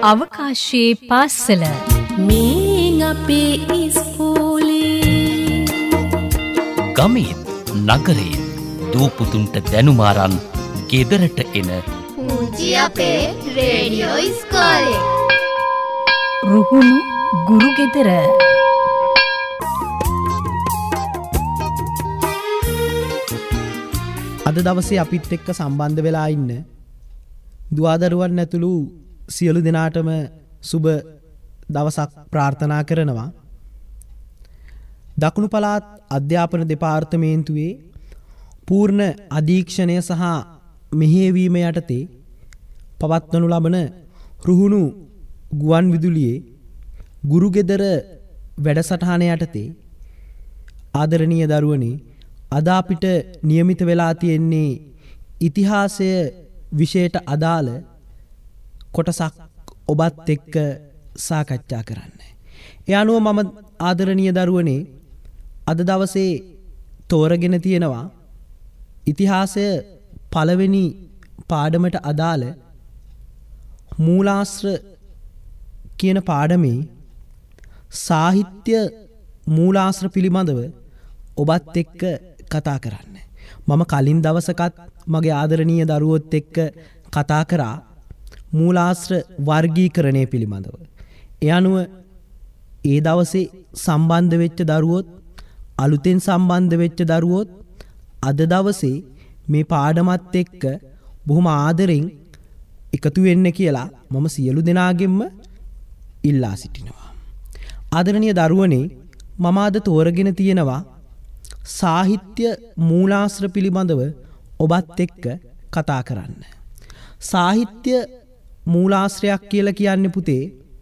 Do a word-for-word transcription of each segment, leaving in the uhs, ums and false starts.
අවකාශයේ පාසල මේ අපේ ඉස්කෝලේ ගමේ නගරේ දූපුතුන්ට දැනුම අරන් ගෙදරට එන පුංචි අපේ රේඩියෝ ඉස්කෝලේ රුහුණු ගුරු ගෙදර. අද දවසේ අපිත් එක්ක සම්බන්ධ වෙලා ඉන්න දුවදරුවන් ඇතුළු සියලු දෙනාටම සුබ දවසක් ප්‍රාර්ථනා කරනවා. දකුණු පළාත් අධ්‍යාපන දෙපාර්තමේන්තුවේ පූර්ණ අධීක්ෂණය සහ මෙහෙයවීම යටතේ පවත්වනු ලබන රුහුණු ගුවන් විදුලියේ ගුරු ගෙදර වැඩසටහන යටතේ ආදරණීය දරුවනේ අද අපිට નિયમિત වෙලා තියෙන්නේ ඉතිහාසය විෂයට අදාළ කොටසක් ඔබත් එක්ක සාකච්ඡා කරන්න. ඒ අනුව මම ආදරණීය දරුවනේ අද දවසේ තෝරගෙන තියෙනවා ඉතිහාසය පළවෙනි පාඩමට අදාළ මූලාශ්‍ර කියන පාඩමේ සාහිත්‍ය මූලාශ්‍ර පිළිබඳව ඔබත් එක්ක කතා කරන්න. මම කලින් දවසකත් මගේ ආදරණීය දරුවොත් එක්ක කතා කරා මූලාශ්‍ර වර්ගීකරණය පිළිබඳව. ඒ අනුව ඒ දවසේ සම්බන්ධ වෙච්ච දරුවොත් අලුතෙන් සම්බන්ධ වෙච්ච දරුවොත් අද දවසේ මේ පාඩමත් එක්ක බොහොම ආදරෙන් එකතු වෙන්න කියලා මම සියලු දෙනාගෙන්ම ඉල්ලා සිටිනවා. ආදරණීය දරුවනේ මම අද තෝරගෙන තියෙනවා සාහිත්‍ය මූලාශ්‍ර පිළිබඳව ඔබත් එක්ක කතා කරන්න. සාහිත්‍ය මූලාශ්‍රයක් කියලා කියන්නේ පුතේ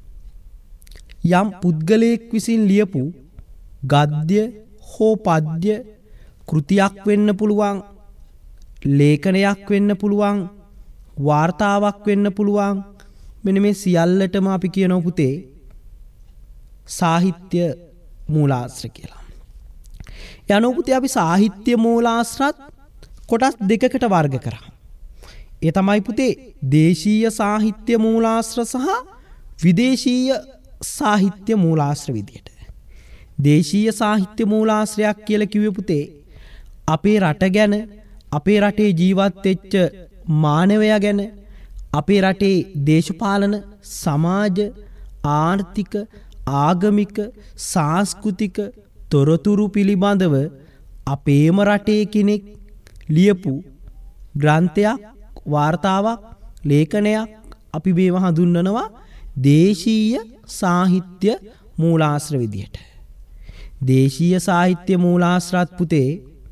යම් පුද්ගලයෙක් විසින් ලියපු ගද්‍ය හෝ පද්‍ය කෘතියක් වෙන්න පුළුවන්, ලේඛනයක් වෙන්න පුළුවන්, වාර්තාවක් වෙන්න පුළුවන්. මෙන්න මේ සියල්ලටම අපි කියනවා පුතේ සාහිත්‍ය මූලාශ්‍ර කියලා. යනෝ පුතේ අපි සාහිත්‍ය මූලාශ්‍රත් කොටස් දෙකකට වර්ග කරා. ඒ තමයි පුතේ දේශීය සාහිත්‍ය මූලාශ්‍ර සහ විදේශීය සාහිත්‍ය මූලාශ්‍ර විදියට. දේශීය සාහිත්‍ය මූලාශ්‍රයක් කියලා කිව්වේ පුතේ අපේ රට ගැන, අපේ රටේ ජීවත් වෙච්ච මානවයා ගැන, අපේ රටේ දේශපාලන, සමාජ, ආර්ථික, ආගමික, සංස්කෘතික තොරතුරු පිළිබඳව අපේම රටේ කෙනෙක් ලියපු ග්‍රන්ථයක්, වාර්තාවක්, ලේඛනයක් අපි මේව හඳුන්වනවා දේශීය සාහිත්‍ය මූලාශ්‍ර විදියට. දේශීය සාහිත්‍ය මූලාශ්‍රත් පුතේ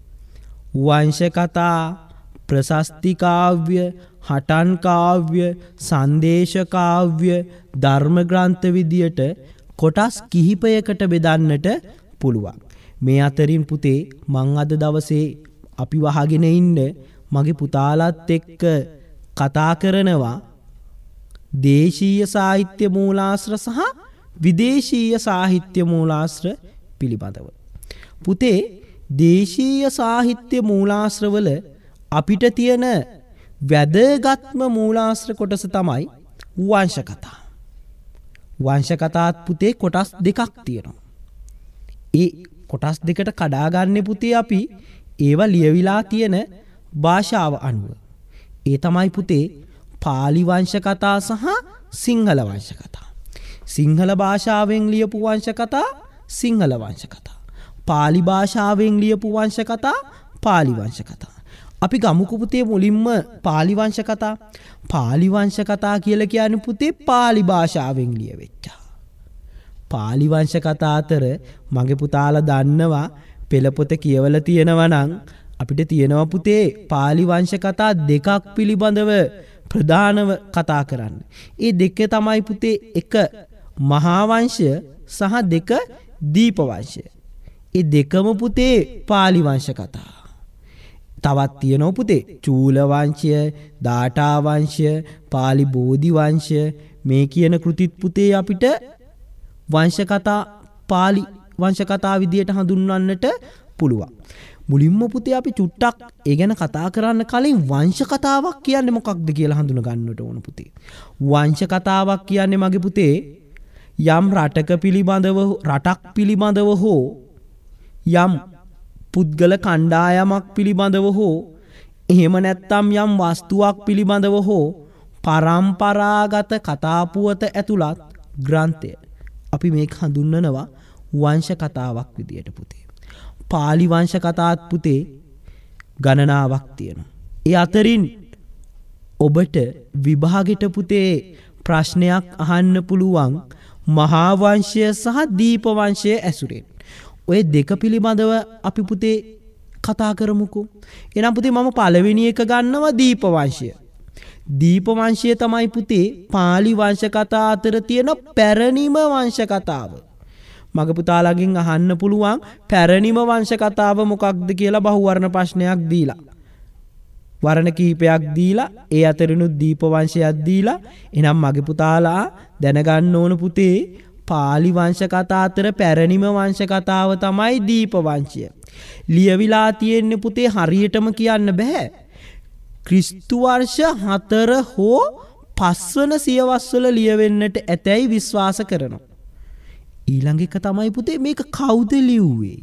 වංශ කතා, ප්‍රශස්ති කාව්‍ය, හටන් කාව්‍ය, සංදේශ කාව්‍ය, ධර්ම ග්‍රන්ථ විදියට කොටස් කිහිපයකට බෙදන්නට පුළුවන්. මේ අතරින් පුතේ මං අද දවසේ අපි වහගෙන ඉන්න මගේ පුතාලත් එක්ක කතා කරනවා දේශීය සාහිත්‍ය මූලාශ්‍ර සහ විදේශීය සාහිත්‍ය මූලාශ්‍ර පිළිබඳව. පුතේ දේශීය සාහිත්‍ය මූලාශ්‍රවල අපිට තියෙන වැදගත්ම මූලාශ්‍ර කොටස තමයි වංශ කතා. වංශ කතාත් පුතේ කොටස් දෙකක් තියෙනවා. ඒ කොටස් දෙකට කඩාගන්නේ පුතේ අපි ඒවා ලියවිලා තියෙන භාෂාව අනුව. ඒ තමයි පුතේ පාලි වංශ කතා සහ සිංහල වංශ කතා. සිංහල භාෂාවෙන් ලියපු වංශ කතා සිංහල වංශ කතා. පාලි භාෂාවෙන් ලියපු වංශ කතා පාලි වංශ කතා. අපි ගමුකෝ පුතේ මුලින්ම පාලි වංශ කතා. පාලි වංශ කතා කියලා කියන්නේ පුතේ පාලි භාෂාවෙන් ලියවෙච්චා. පාලි වංශ කතා අතර මගේ පුතාලා දන්නවා පෙළ පොත කියවලා තියෙනවා නම් අපිට තියෙනවා පුතේ පාලි වංශ කතා දෙකක් පිළිබඳව ප්‍රධානව කතා කරන්න. ඒ දෙක තමයි පුතේ එක මහා වංශය සහ දෙක දීප වංශය. ඒ දෙකම පුතේ පාලි වංශ කතා. තවත් තියෙනවා පුතේ චූල වංශය, දාඨා වංශය, පාලි බෝධි වංශය. මේ කියන කෘතිත් පුතේ අපිට වංශ කතා පාලි වංශ කතා විදියට හඳුන්වන්නට පුළුවන්. මුලින්ම පුතේ අපි චුට්ටක් ඒ ගැන කතා කරන්න කලින් වංශ කතාවක් කියන්නේ මොකක්ද කියලා හඳුන ගන්නට ඕන පුතේ. වංශ කතාවක් කියන්නේ මගේ පුතේ යම් රටක පිළිබඳව රටක් පිළිබඳව හෝ යම් පුද්ගල කණ්ඩායමක් පිළිබඳව හෝ එහෙම නැත්නම් යම් වස්තුවක් පිළිබඳව හෝ පරම්පරාගත කතාපුවත ඇතුළත් ග්‍රන්ථය. අපි මේක හඳුන්වනවා වංශ කතාවක් විදියට පුතේ. පාලි වංශ කතාත් පුතේ ගණනාවක් තියෙනවා. ඒ අතරින් ඔබට විභාගෙට පුතේ ප්‍රශ්නයක් අහන්න පුළුවන් මහා වංශය සහ දීප වංශය ඇසුරෙන්. ඔය දෙක පිළිබඳව අපි පුතේ කතා කරමුකෝ. එහෙනම් පුතේ මම පළවෙනි එක ගන්නවා දීප වංශය. දීප වංශය තමයි පුතේ පාලි වංශ කතා අතර තියෙන පැරණිම වංශ කතාව. මගේ පුතාලගෙන් අහන්න පුළුවන් පැරණිම වංශ කතාව මොකක්ද කියලා බහුවර්ණ ප්‍රශ්නයක් දීලා. වර්ණ කීපයක් දීලා ඒ අතරිනුත් දීප වංශයක් දීලා එහෙනම් මගේ පුතාලා දැනගන්න ඕන පුතේ පාලි වංශ කතා අතර පැරණිම වංශ කතාව තමයි දීප වංශය. ලියවිලා තියෙන්නේ පුතේ හරියටම කියන්න බෑ. ක්‍රිස්තු වර්ෂ හතර හෝ පස්වන සියවස්වල ලියවෙන්නට ඇතැයි විශ්වාස කරනවා. ඊළඟ එක තමයි පුතේ මේක කවුද ලිව්වේ?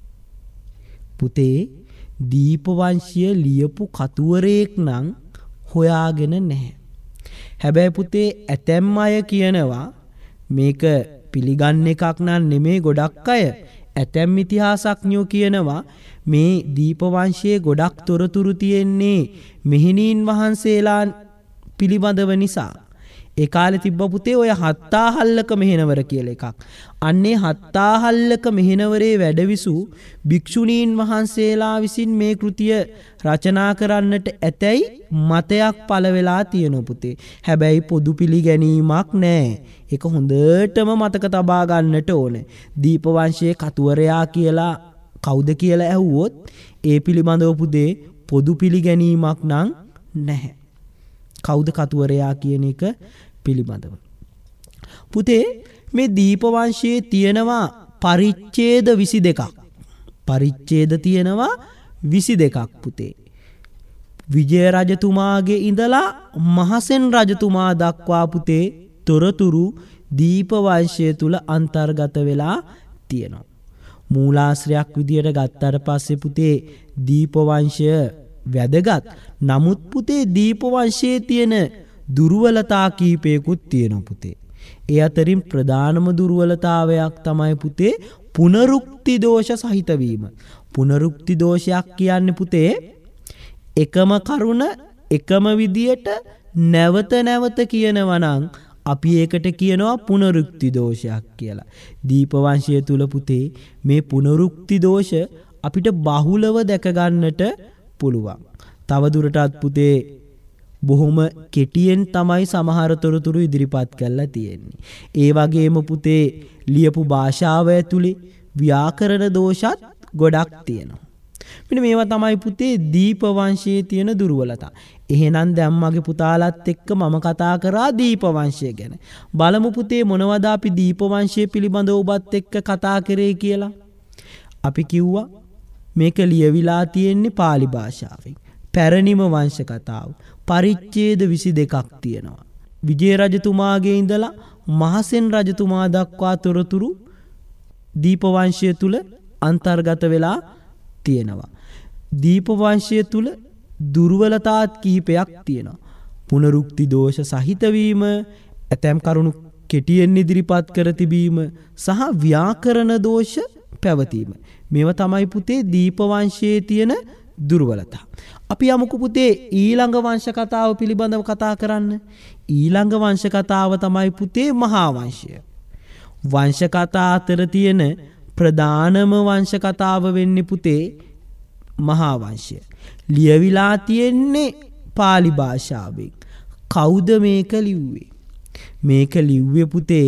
පුතේ දීප වංශය ලියපු කතුවරයෙක් නම් හොයාගෙන නැහැ. හැබැයි පුතේ ඇතැම් අය කියනවා මේක පිළිගන්න එකක් නම් නෙමේ. ගොඩක් අය ඇතැම් ඉතිහාසඥයෝ කියනවා මේ දීප වංශයේ ගොඩක් තොරතුරු තියෙන්නේ මෙහෙණීන් වහන්සේලා පිළිබඳව නිසා. ඒ කාලේ තිබ්බ පුතේ ඔය හත්තාහල්ලක මෙහෙණවර කියලා එකක්. අන්නේ හත්තාහල්ලක මෙහෙණවරේ වැඩවිසු භික්ෂුණීන් වහන්සේලා විසින් මේ කෘතිය රචනා කරන්නට ඇතැයි මතයක් පළ වෙලා තියෙනවා පුතේ. හැබැයි පොදු පිළිගැනීමක් නැහැ. ඒක හොඳටම මතක තබා ගන්නට ඕනේ. දීප වංශයේ කතුවරයා කියලා කවුද කියලා ඇහුවොත් ඒ පිළිබඳව පුතේ පොදු පිළිගැනීමක් නම් නැහැ. කවුද කතුවරයා කියන එක පිළිබඳව. පුතේ මේ දීප වංශයේ තියෙනවා පරිච්ඡේද විසි දෙකක්. පරිච්ඡේද තියෙනවා විසි දෙකක් පුතේ. විජය රජතුමාගේ ඉඳලා මහසෙන් රජතුමා දක්වා පුතේ තොරතුරු දීප වංශය තුල අන්තර්ගත වෙලා තියෙනවා. මූලාශ්‍රයක් විදියට ගත්තට පස්සේ පුතේ දීප වංශය වැදගත්. නමුත් පුතේ දීප වංශයේ තියෙන දුර්වලතා කීපයකුත් තියෙනවා පුතේ. ඒ අතරින් ප්‍රධානම දුර්වලතාවයක් තමයි පුතේ පුනරුක්ති දෝෂ සහිත වීම. පුනරුක්ති දෝෂයක් කියන්නේ පුතේ එකම කරුණ එකම විදියට නැවත නැවත කියනවා නම් අපි ඒකට කියනවා පුනරුක්ති දෝෂයක් කියලා. දීප වංශය තුල පුතේ මේ පුනරුක්ති දෝෂ අපිට බහුලව දැක ගන්නට පුළුවන්. තව දුරටත් පුතේ බොහොම කෙටියෙන් තමයි සමහර තොරතුරු ඉදිරිපත් කරලා තියෙන්නේ. ඒ වගේම පුතේ ලියපු භාෂාව ඇතුලේ ව්‍යාකරණ දෝෂත් ගොඩක් තියෙනවා. මෙන්න මේවා තමයි පුතේ දීප වංශයේ තියෙන දුර්වලතා. එහෙනම් දැන් මගේ පුතාලත් එක්ක මම කතා කරා දීප වංශය ගැන. බලමු පුතේ මොනවද අපි දීප වංශය පිළිබඳව ඔබත් එක්ක කතා කරේ කියලා. අපි කිව්වා මේක ලියවිලා තියෙන්නේ පාලි භාෂාවෙන්. පැරණිම වංශ කතාව. පරිච්ඡේද විසි දෙකක් තියෙනවා. විජය රජතුමාගේ ඉඳලා මහසෙන් රජතුමා දක්වා තොරතුරු දීප වංශය තුල අන්තර්ගත වෙලා තියෙනවා. දීප වංශය තුල දුර්වලතාත් කිහිපයක් තියෙනවා. පුනරුක්ති දෝෂ සහිත වීම, ඇතැම් කරුණු කෙටියෙන් ඉදිරිපත් කර තිබීම සහ ව්‍යාකරණ දෝෂ පැවතීම. මේවා තමයි පුතේ දීප වංශයේ තියෙන දුර්වලතා. අපි යමුකු පුතේ ඊළඟ වංශ කතාව පිළිබඳව කතා කරන්න. ඊළඟ වංශ කතාව තමයි පුතේ මහා වංශය. වංශ කතා අතර තියෙන ප්‍රධානම වංශ කතාව වෙන්නේ පුතේ මහා වංශය. ලියවිලා තියෙන්නේ පාලි භාෂාවෙන්. කවුද මේක ලිව්වේ? මේක ලිව්වේ පුතේ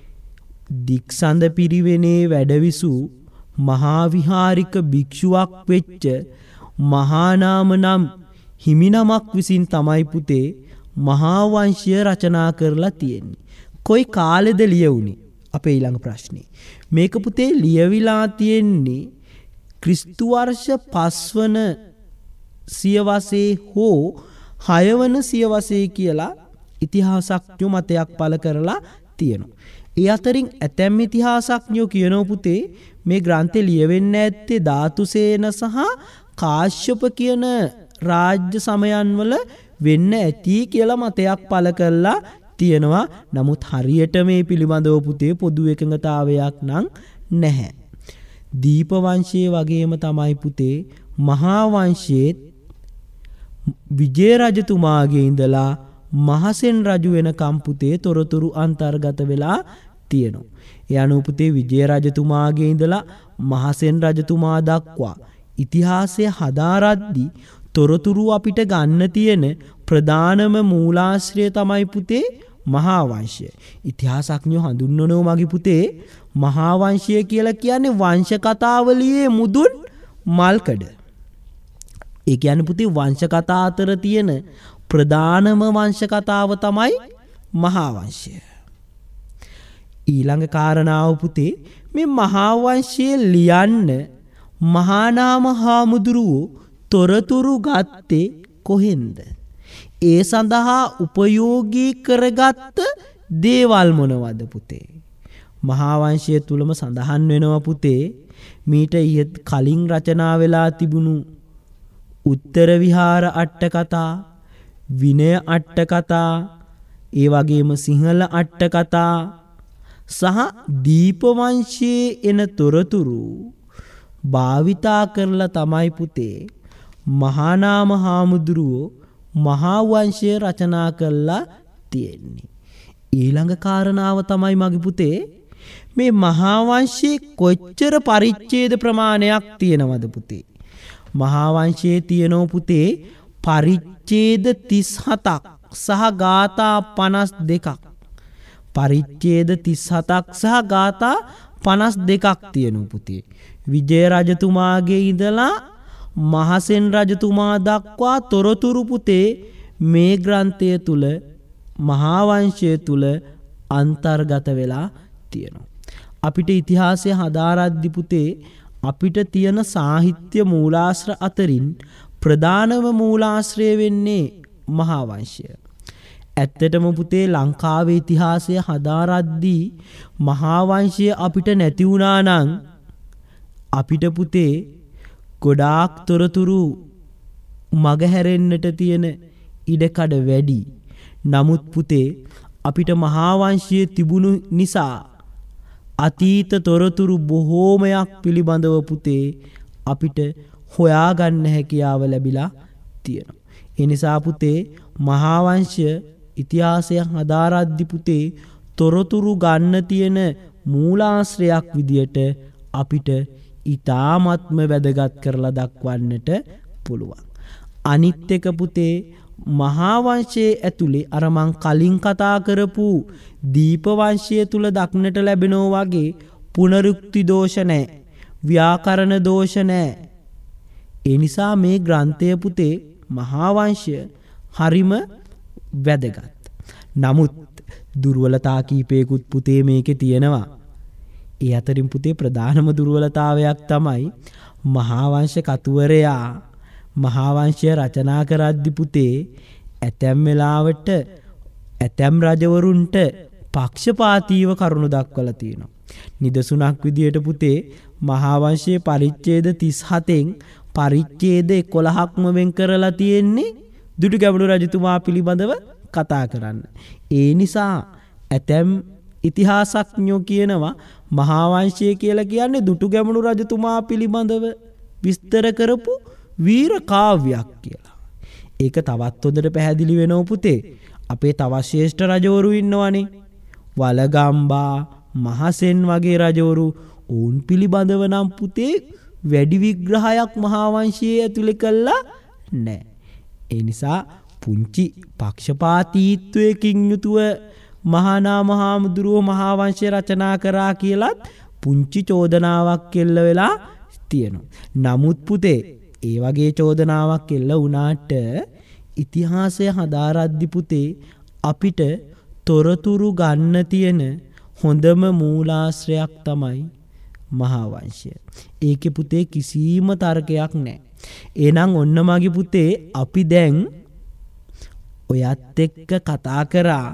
දික්සඳ පිරිවෙනේ වැඩවිසු මහා විහාරික භික්ෂුවක් වෙච්ච මහානාම නම් හිමිනමක් විසින් තමයි පුතේ මහා වංශය රචනා කරලා තියෙන්නේ. කොයි කාලෙද ලියවුනේ? අපේ ඊළඟ ප්‍රශ්නේ. මේක පුතේ ලියවිලා තියෙන්නේ ක්‍රිස්තු වර්ෂ පස්වන සියවසේ හෝ හයවන සියවසේ කියලා ඉතිහාසඥයෝ මතයක් පළ කරලා තියෙනවා. ඒ අතරින් ඇතැම් ඉතිහාසඥයෝ කියනවා පුතේ මේ ග්‍රන්ථය ලියවෙන්න ඇත්තේ ධාතුසේන සහ කාශ්‍යප කියන රාජ්‍ය සමයන්වල වෙන්න ඇති කියලා මතයක් පළ කරලා තියෙනවා. නමුත් හරියට මේ පිළිබඳව පුතේ පොදු එකඟතාවයක් නම් නැහැ. දීප වංශයේ වගේම තමයි පුතේ මහා වංශයේ විජය රජතුමාගේ ඉඳලා මහසෙන් රජු වෙනකම් පුතේ තොරතුරු අන්තර්ගත වෙලා තියෙනවා. ඒ අනුව පුතේ විජය රජතුමාගේ ඉඳලා මහසෙන් රජතුමා දක්වා ඉතිහාසය හදාරද්දී තොරතුරු අපිට ගන්න තියෙන ප්‍රධානම මූලාශ්‍රය තමයි පුතේ මහා වංශය. ඉතිහාසඥයෝ හඳුන්වනවා මගේ පුතේ මහා වංශය කියලා කියන්නේ වංශ කතාවලියේ මුදුන් මල්කඩ. ඒ කියන්නේ පුතේ වංශ කතා අතර තියෙන ප්‍රධානම වංශ කතාව තමයි මහා වංශය. ඊළඟ කාරණාව පුතේ මේ මහා වංශය ලියන්න මහානාම හාමුදුරුවෝ තොරතුරු ගත්තේ කොහෙන්ද? ඒ සඳහා උපයෝගී කරගත්ත දේවල් මොනවද පුතේ? මහා වංශය තුලම සඳහන් වෙනවා පුතේ මීට ඊට කලින් රචනා වෙලා තිබුණු උත්තර විහාර අට කතා, විනය අට කතා, ඒ වගේම සිංහල අට කතා සහ දීප වංශයේ එන තොරතුරු භාවිතා කරලා තමයි පුතේ මහානාම හාමුදුරුවෝ මහා වංශය රචනා කරලා තියෙන්නේ. ඊළඟ කාරණාව තමයි මගේ පුතේ මේ මහා වංශයේ කොච්චර පරිච්ඡේද ප්‍රමාණයක් තියෙනවද පුතේ? මහා වංශයේ තියෙනෝ පුතේ පරිච්ඡේද තිස් හතක් සහ ගාථා පනස් දෙකක්. පරිච්ඡේද තිස් හතක් සහ ගාථා පනස් දෙකක් තියෙනවා පුතේ. විජය රජතුමාගේ ඉඳලා මහසෙන් රජතුමා දක්වා තොරතුරු පුතේ මේ ග්‍රන්ථය තුල මහා වංශය තුල අන්තර්ගත වෙලා තියෙනවා. අපිට ඉතිහාසය හදාරද්දි පුතේ අපිට තියෙන සාහිත්‍ය මූලාශ්‍ර අතරින් ප්‍රධානම මූලාශ්‍රය වෙන්නේ මහා වංශය. ඇත්තටම පුතේ ලංකාවේ ඉතිහාසය හදාරද්දී මහා වංශය අපිට නැති වුණා නම් අපිට පුතේ ගොඩාක් තොරතුරු මගහැරෙන්නට තියෙන ඉඩකඩ වැඩි. නමුත් පුතේ අපිට මහා වංශය තිබුණු නිසා අතීත තොරතුරු බොහෝමයක් පිළිබඳව පුතේ අපිට හොයාගන්න හැකියාව ලැබිලා තියෙනවා. ඒ නිසා පුතේ මහා වංශය ඉතිහාසය හදාරද්දි පුතේ තොරතුරු ගන්න තියෙන මූලාශ්‍රයක් විදියට අපිට ඉතාමත්ම වැදගත් කරලා දක්වන්නට පුළුවන්. අනිත් එක පුතේ මහා වංශයේ ඇතුලේ අර මං කලින් කතා කරපු දීප වංශය තුල දක්නට ලැබෙනෝ වගේ පුනරුක්ති දෝෂ නැහැ, ව්‍යාකරණ දෝෂ නැහැ. ඒ නිසා මේ ග්‍රන්ථය පුතේ මහා වංශය හරිම වැදගත්. නමුත් දුර්වලතා කීපයකුත් පුතේ මේකේ තියෙනවා. ඒ අතරින් පුතේ ප්‍රධානම දුර්වලතාවයක් තමයි මහා වංශ කතුවරයා මහා වංශය රචනා කරද්දි පුතේ ඇතැම් වෙලාවට ඇතැම් රජවරුන්ට පක්ෂපාතීව කරුණු දක්වලා තියෙනවා. නිදසුනක් විදියට පුතේ මහා වංශයේ පරිච්ඡේද තිස් හතෙන් පරිච්ඡේද එකොළහක්ම වෙන් කරලා තියෙන්නේ දුටුගැමුණු රජතුමා පිළිබඳව කතා කරන්න. ඒ නිසා ඇතැම් ඉතිහාසඥයෝ කියනවා මහා වංශය කියලා කියන්නේ දුටුගැමුණු රජතුමා පිළිබඳව විස්තර කරපු වීර කාව්‍යයක් කියලා. ඒක තවත් හොඳට පැහැදිලි වෙනව පුතේ. අපේ තවත් ශ්‍රේෂ්ඨ රජවරු ඉන්නවනේ. වලගම්බා, මහසෙන් වගේ රජවරු. ඔවුන් පිළිබඳව නම් පුතේ වැඩි විග්‍රහයක් මහා වංශයේ ඇතුලේ කළා නැහැ. ඒ නිසා පුංචි පක්ෂපාතීත්වයකින් යුතුව මහානාම හාමුදුරුවෝ මහා වංශය රචනා කරා කියලත් පුංචි චෝදනාවක් එල්ල වෙලා තියෙනවා. නමුත් පුතේ ඒ වගේ චෝදනාවක් එල්ල වුණාට ඉතිහාසය හදාරද්දි පුතේ අපිට තොරතුරු ගන්න තියෙන හොඳම මූලාශ්‍රයක් තමයි මහා වංශය. ඒකේ පුතේ කිසිම තර්කයක් නැහැ. එහෙනම් ඔන්න මගේ පුතේ අපි දැන් ඔයත් එක්ක කතා කරා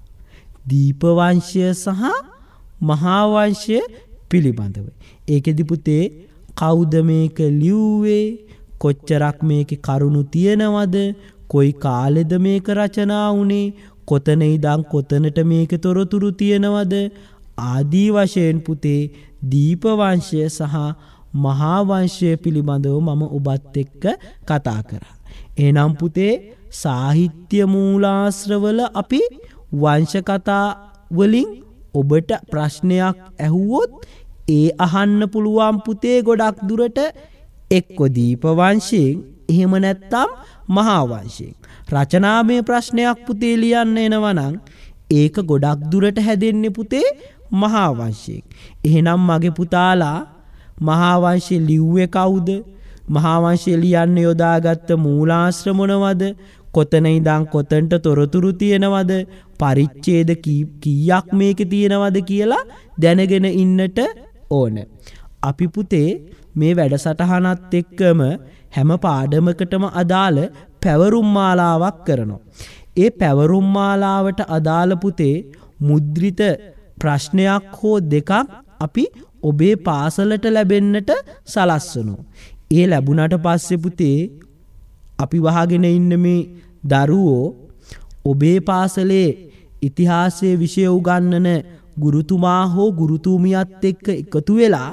දීප වංශය සහ මහා වංශය පිළිබඳව. ඒකෙදි පුතේ කවුද මේක ලිව්වේ? කොච්චරක් මේකේ කරුණු තියෙනවද? කොයි කාලෙද මේක රචනා වුනේ? කොතන ඉඳන් කොතනට මේකේ තොරතුරු තියෙනවද? ආදී වශයෙන් පුතේ දීප වංශය සහ මහා වංශය පිළිබඳව මම ඔබත් එක්ක කතා කරා. එහෙනම් පුතේ සාහිත්‍ය මූලාශ්‍රවල අපි වංශ කතා වලින් ඔබට ප්‍රශ්නයක් ඇහුවොත් ඒ අහන්න පුළුවන් පුතේ ගොඩක් දුරට එක්ක දීප වංශයෙන් එහෙම නැත්නම් මහා වංශයෙන්. රචනාමය ප්‍රශ්නයක් පුතේ ලියන්න එනවා නම් ඒක ගොඩක් දුරට හැදෙන්නේ පුතේ මහා වංශයෙන්. එහෙනම් මගේ පුතාලා මහා වංශය ලිව්වේ කවුද? මහා වංශය ලියන්න යොදාගත්ත මූලාශ්‍ර මොනවද? කොතන ඉඳන් කොතනට තොරතුරු තියෙනවද? පරිච්ඡේද කීයක් මේකේ තියෙනවද කියලා දැනගෙන ඉන්නට ඕන. අපි පුතේ මේ වැඩසටහනත් එක්කම හැම පාඩමකටම අදාළ පැවරුම් මාලාවක් කරනවා. ඒ පැවරුම් මාලාවට අදාළ පුතේ මුද්‍රිත ප්‍රශ්නයක් හෝ දෙකක් අපි ඔබේ පාසලට ලැබෙන්නට සලස්වනවා. ඒ ලැබුණාට පස්සේ පුතේ අපි වහගෙන ඉන්න මේ දරුවෝ ඔබේ පාසලේ ඉතිහාසයේ විෂය උගන්වන ගුරුතුමා හෝ ගුරුතුමියත් එක්ක එකතු වෙලා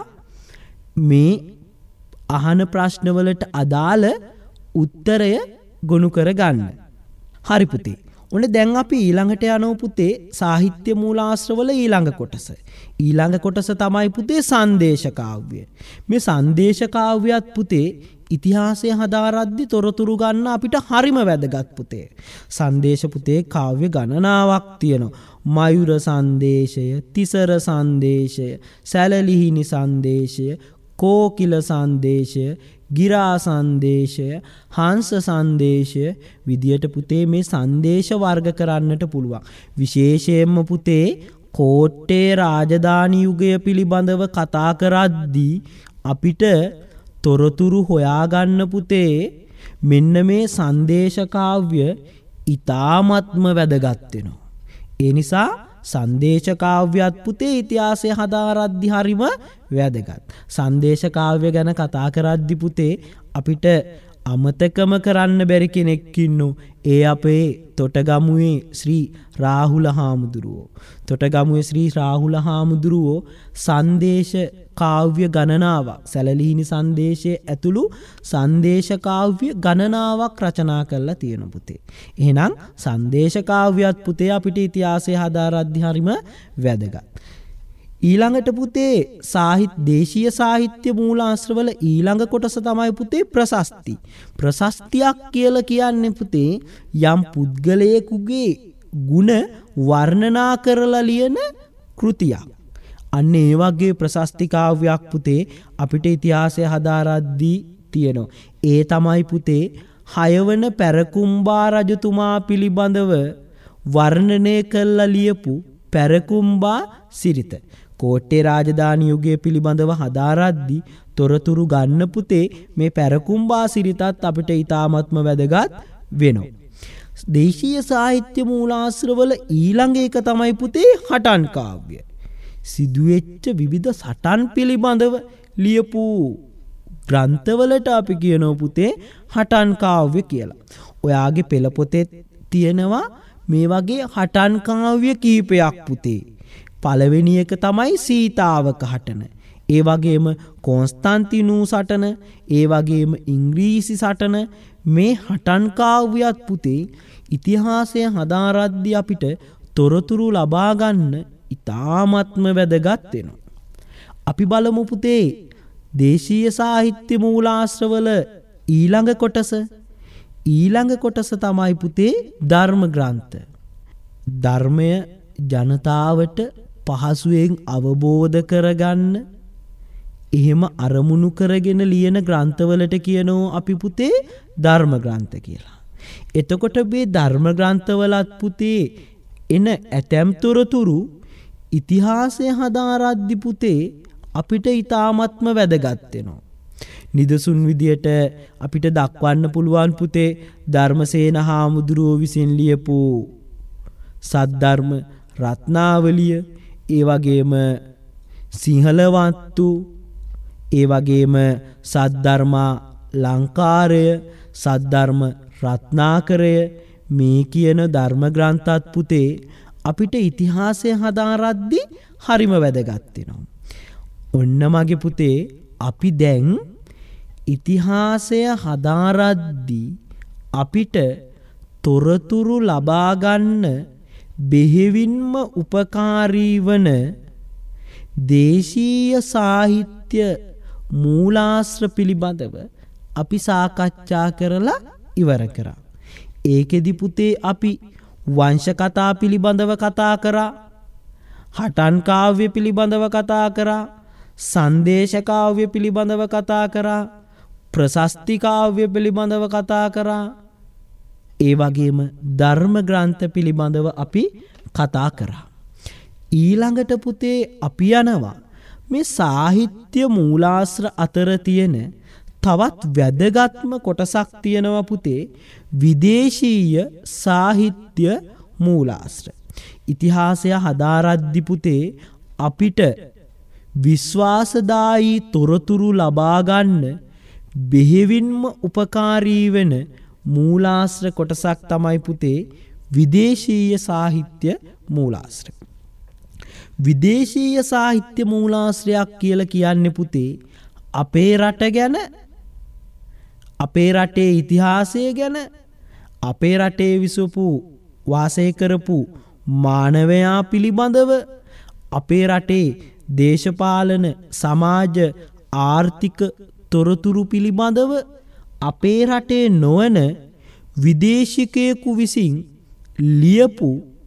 මේ අහන ප්‍රශ්නවලට අදාළ උත්තරය ගොනු කරගන්න. හරි පුතේ. ඔන්න දැන් අපි ඊළඟට යනවා පුතේ සාහිත්‍ය මූලාශ්‍රවල ඊළඟ කොටස. ඊළඟ කොටස තමයි පුතේ සංදේශ කාව්‍ය. මේ සංදේශ කාව්‍යයත් පුතේ ඉතිහාසය හදාරද්දි තොරතුරු ගන්න අපිට හරිම වැදගත් පුතේ. සංදේශ පුතේ කාව්‍ය ගණනාවක් තියෙනවා. මයුර සංදේශය, තිසර සංදේශය, සැලලිහිණි සංදේශය, කෝකිල සංදේශය, ගිරා සංදේශය, හංස සංදේශය විදියට පුතේ මේ සංදේශ වර්ග කරන්නට පුළුවන්. විශේෂයෙන්ම පුතේ කෝට්ටේ රාජධානි යුගය පිළිබඳව කතා කරද්දී අපිට තොරතුරු හොයාගන්න පුතේ මෙන්න මේ සංදේශ කාව්‍ය ඉතාමත්ම වැදගත් වෙනවා. ඒ නිසා සංදේශ කාව්‍යත් පුතේ ඉතිහාසය හදාරද්දි හරිම වැදගත්. සංදේශ කාව්‍ය ගැන කතා කරද්දි පුතේ අපිට අමතකම කරන්න බැරි කෙනෙක් ඉන්නෝ. ඒ අපේ තොටගමුවේ ශ්‍රී රාහුල හාමුදුරුවෝ. තොටගමුවේ ශ්‍රී රාහුල හාමුදුරුවෝ සංදේශ කාව්‍ය ගණනාවක් සැලලිහිණි සංදේශයේ ඇතුළු සංදේශ කාව්‍ය ගණනාවක් රචනා කරලා තියෙන පුතේ. එහෙනම් සංදේශ කාව්‍යත් පුතේ අපිට ඉතිහාසය හදාරද්දි හරිම වැදගත්. ඊළඟට පුතේ සාහිත්‍ය දේශීය සාහිත්‍ය මූලාශ්‍රවල ඊළඟ කොටස තමයි පුතේ ප්‍රශස්ති. ප්‍රශස්තියක් කියලා කියන්නේ පුතේ යම් පුද්ගලයෙකුගේ ගුණ වර්ණනා කරලා ලියන කෘතියක්. අන්න ඒ වගේ ප්‍රශස්ති කාව්‍යයක් පුතේ අපිට ඉතිහාසය හදාරද්දී තියෙනවා. ඒ තමයි පුතේ හයවන පැරකුම්බා රජතුමා පිළිබඳව වර්ණනය කරලා ලියපු පැරකුම්බා සිරිත. කෝට්ටේ රාජධානි යුගය පිළිබඳව හදාරද්දී තොරතුරු ගන්න පුතේ මේ පැරකුම්බා සිරිතත් අපිට ඉතාමත්ම වැදගත් වෙනවා. දේශීය සාහිත්‍ය මූලාශ්‍රවල ඊළඟ එක තමයි පුතේ හටන් කාව්‍ය. සිදුවෙච්ච විවිධ සටන් පිළිබඳව ලියපු ග්‍රන්ථවලට අපි කියනවා පුතේ හටන් කාව්‍ය කියලා. ඔයාගේ පෙළ පොතේ තියෙනවා මේ වගේ හටන් කාව්‍ය කීපයක් පුතේ. පළවෙනි එක තමයි සීතාවක හටන. ඒ වගේම කොන්ස්ටන්තිනු සටන, ඒ වගේම ඉංග්‍රීසි සටන. මේ හටන් කාව්‍යත් පුතේ ඉතිහාසය හදාරද්දී අපිට තොරතුරු ලබා ගන්න ඉතාමත්ම වැදගත් වෙනවා. අපි බලමු පුතේ දේශීය සාහිත්‍ය මූලාශ්‍රවල ඊළඟ කොටස. ඊළඟ කොටස තමයි පුතේ ධර්ම ග්‍රන්ථ. ධර්මය ජනතාවට පහසුවෙන් අවබෝධ කරගන්න එහෙම අරමුණු කරගෙන ලියන ග්‍රන්ථවලට කියනවා අපි පුතේ ධර්ම ග්‍රන්ථ කියලා. එතකොට මේ ධර්ම ග්‍රන්ථවලත් පුතේ එන ඇතැම් තොරතුරු ඉතිහාසය හදාරද්දි පුතේ අපිට ඊ타මත්ම වැදගත් වෙනවා. නිදසුන් විදියට අපිට දක්වන්න පුළුවන් පුතේ ධර්මසේන හාමුදුරුවෝ විසින් ලියපු සද්ධර්ම රත්නාවලිය, ඒ වගේම සිංහලවත්තු, ඒ වගේම සද්ධර්මා ලංකාරය, සද්ධර්ම රත්නාකරය, මේ කියන ධර්ම ග්‍රන්ථත් පුතේ අපිට ඉතිහාසය හදාරද්දි හරිම වැදගත් වෙනවා. ඔන්න මගේ පුතේ අපි දැන් ඉතිහාසය හදාරද්දි අපිට තොරතුරු ලබා ගන්න බෙහෙවින්ම උපකාරී වන දේශීය සාහිත්‍ය මූලාශ්‍ර පිළිබඳව අපි සාකච්ඡා කරලා ඉවර කරා. ඒකෙදි පුතේ අපි වංශ කතා පිළිබඳව කතා කරා, හටන් කාව්‍ය පිළිබඳව කතා කරා, සංදේශ කාව්‍ය පිළිබඳව කතා කරා, ප්‍රශස්ති කාව්‍ය පිළිබඳව කතා කරා, ඒ වගේම ධර්ම ග්‍රන්ථ පිළිබඳව අපි කතා කරා. ඊළඟට පුතේ අපි යනවා මේ සාහිත්‍ය මූලාශ්‍ර අතර තියෙන තවත් වැදගත්ම කොටසක් තියෙනවා පුතේ විදේශීය සාහිත්‍ය මූලාශ්‍ර. ඉතිහාසය හදාරද්දි පුතේ අපිට විශ්වාසදායී තොරතුරු ලබා ගන්න බෙහෙවින්ම උපකාරී වෙන මූලාශ්‍ර කොටසක් තමයි පුතේ විදේශීය සාහිත්‍ය මූලාශ්‍ර. විදේශීය සාහිත්‍ය මූලාශ්‍රයක් කියලා කියන්නේ පුතේ අපේ රට ගැන, අපේ රටේ ඉතිහාසය ගැන, අපේ රටේ විසූපු වාසය කරපු මානවයා පිළිබඳව, අපේ රටේ දේශපාලන සමාජ ආර්ථික තොරතුරු පිළිබඳව අපේ රටේ නොවන විදේශිකයෙකු විසින් ලියපු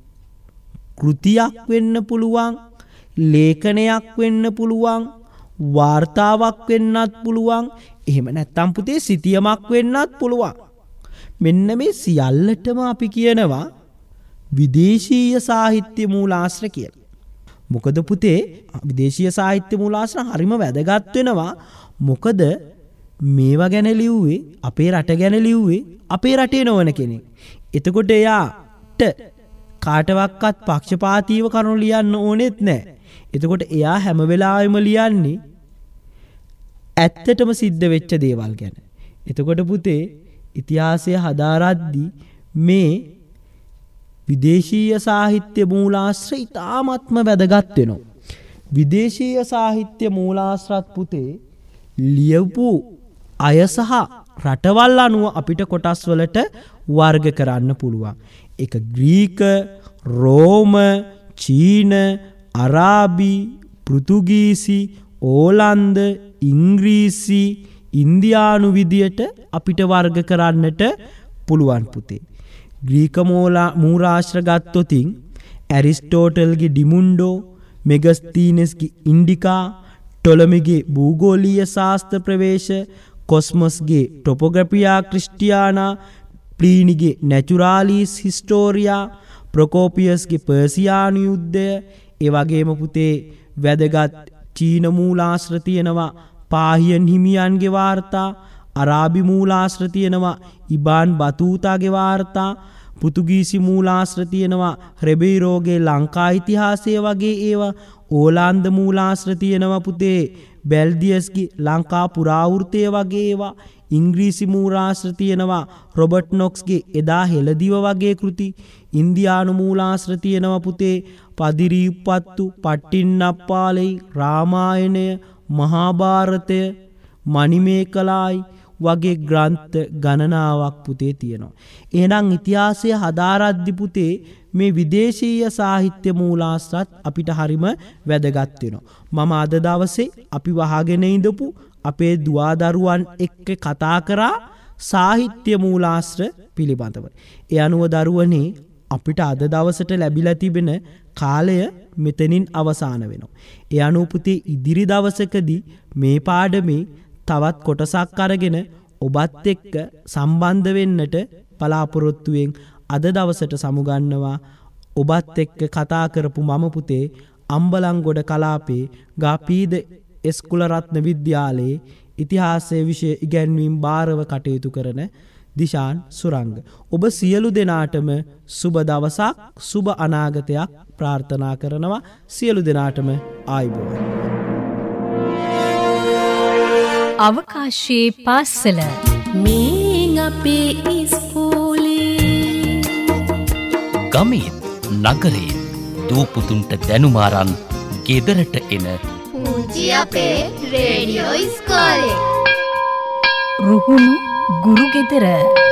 කෘතියක් වෙන්න පුළුවන්, ලේඛනයක් වෙන්න පුළුවන්, වාර්තාවක් වෙන්නත් පුළුවන්, එහෙම නැත්නම් පුතේ සිතියමක් වෙන්නත් පුළුවන්. මෙන්න මේ සියල්ලටම අපි කියනවා විදේශීය සාහිත්‍ය මූලාශ්‍ර කියලා. මොකද පුතේ විදේශීය සාහිත්‍ය මූලාශ්‍ර හරිම වැදගත් වෙනවා. මොකද මේවා ගැන ලිව්වේ, අපේ රට ගැන ලිව්වේ අපේ රටේ නොවන කෙනෙක්. එතකොට එයාට කාටවත්වත් පක්ෂපාතීව කරුණු ලියන්න ඕනෙත් නැහැ. එතකොට එයා හැම වෙලාවෙම ලියන්නේ ඇත්තටම සිද්ධ වෙච්ච දේවල් ගැන. එතකොට පුතේ ඉතිහාසය හදාරද්දි මේ විදේශීය සාහිත්‍ය මූලාශ්‍ර ඉතාමත්ම වැදගත් වෙනවා. විදේශීය සාහිත්‍ය මූලාශ්‍රත් පුතේ ලියපු අය සහ රටවල් අනුව අපිට කොටස් වලට වර්ග කරන්න පුළුවන්. එක ග්‍රීක, රෝම, චීන, අරාබි, පෘතුගීසි, ඕලන්ද, ඉංග්‍රීසි, ඉන්දියානු විදියට අපිට වර්ග කරන්නට පුළුවන් පුතේ. ග්‍රීක මූලාශ්‍ර ගත්තොතින් ඇරිස්ටෝටල්ගේ ඩිමුන්ඩෝ, මෙගස්තීනස්ගේ ඉන්ඩිකා, ටොලමිගේ භූගෝලීය ශාස්ත්‍ර ප්‍රවේශ, කොස්මොස්ගේ ටොපොග්‍රැෆියා ක්‍රිස්ටියානා, ප්ලීනිගේ නැචුරාලිස් හිස්ටෝරියා, ප්‍රොකෝපියස්ගේ පර්සියානු යුද්ධය, ඒ වගේම පුතේ වැදගත් චීන මූලාශ්‍ර තියෙනවා පාහියන් හිමියන්ගේ වාර්තා, අරාබි මූලාශ්‍ර තියෙනවා ඉබාන් බතූතාගේ වාර්තා, පෘතුගීසි මූලාශ්‍ර තියෙනවා රෙබෙයිරෝගේ ලංකා ඉතිහාසය වගේ ඒවා, ඕලාන්ද මූලාශ්‍ර තියෙනවා පුතේ බෙල්දියස්ගේ ලංකා පුරාවෘතය වගේ ඒවා, ඉංග්‍රීසි මූලාශ්‍ර තියෙනවා රොබර්ට් නොක්ස්ගේ එදා හෙළදිව වගේ කෘති, ඉන්දියානු මූලාශ්‍ර තියෙනවා පුතේ පදිරීප්පත්තු, පට්ටින්නප්පාලයි, රාමායනය, මහාභාරතය, මණිමේකලායි වගේ ග්‍රන්ථ ගණනාවක් පුතේ තියෙනවා. එහෙනම් ඉතිහාසය හදාරද්දි පුතේ මේ විදේශීය සාහිත්‍ය මූලාශ්‍රත් අපිට හරිම වැදගත් වෙනවා. මම අද දවසේ අපි වහගෙන ඉඳපු අපේ දුවදරුවන් එක්ක කතා කරා සාහිත්‍ය මූලාශ්‍ර පිළිබඳව. ඒ අනුව දරුවනේ අපිට අද දවසට ලැබිලා තිබෙන කාලය මෙතනින් අවසන් වෙනවා. ඒ අනුව පුතේ ඉදිරි දවසකදී මේ පාඩමේ තවත් කොටසක් අරගෙන ඔබත් එක්ක සම්බන්ධ වෙන්නට බලාපොරොත්තු වෙන් අද දවසට සමුගන්නවා. ඔබත් එක්ක කතා කරපු මම පුතේ අම්බලන්ගොඩ කලාපේ ගාපීද එස්කුලරත්න විද්‍යාලයේ ඉතිහාසය විෂය ඉගැන්වීම් භාරව කටයුතු කරන දිශාන් සුරංග. ඔබ සියලු දෙනාටම සුබ දවසක් සුබ අනාගතයක් ප්‍රාර්ථනා කරනවා. සියලු දෙනාටම ආයුබෝවන්. අවකාශයේ පාසල මේ අපේ ඉස්කෝලේ ගමේ නගරේ දූපුතුන්ට දැනුමාරන් ගෙදරට එන පුංචි අපේ රේඩියෝ ඉස්කෝලේ. රුහුණු ගුරු ගෙදර